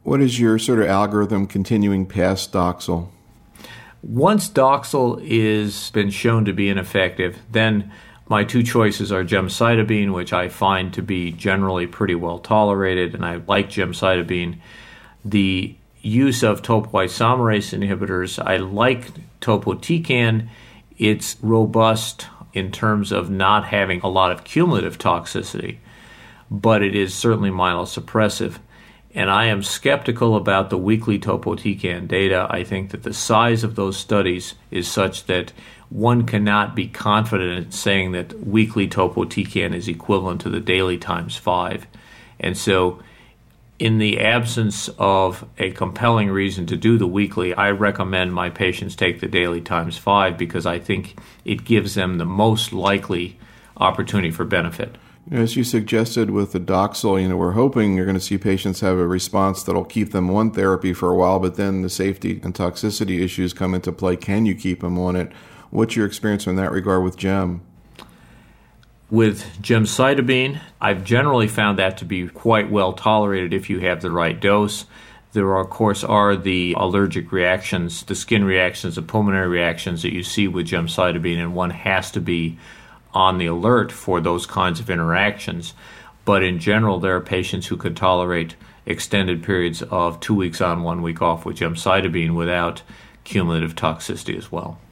What is your sort of algorithm continuing past Doxil? Once Doxil is been shown to be ineffective, then my two choices are gemcitabine, which I find to be generally pretty well tolerated, and I like gemcitabine. The use of topoisomerase inhibitors, I like topotecan. It's robust in terms of not having a lot of cumulative toxicity, but it is certainly myelosuppressive. And I am skeptical about the weekly topotecan data. I think that the size of those studies is such that one cannot be confident in saying that weekly topotecan is equivalent to the daily times 5. And so in the absence of a compelling reason to do the weekly, I recommend my patients take the daily times 5 because I think it gives them the most likely opportunity for benefit. As you suggested with the Doxil, we're hoping you're going to see patients have a response that'll keep them on therapy for a while, but then the safety and toxicity issues come into play. Can you keep them on it? What's your experience in that regard with Gem? With gemcitabine, I've generally found that to be quite well tolerated if you have the right dose. There, of course, are the allergic reactions, the skin reactions, the pulmonary reactions that you see with gemcitabine, and one has to be on the alert for those kinds of interactions. But in general, there are patients who could tolerate extended periods of 2 weeks on, 1 week off with gemcitabine without cumulative toxicity as well.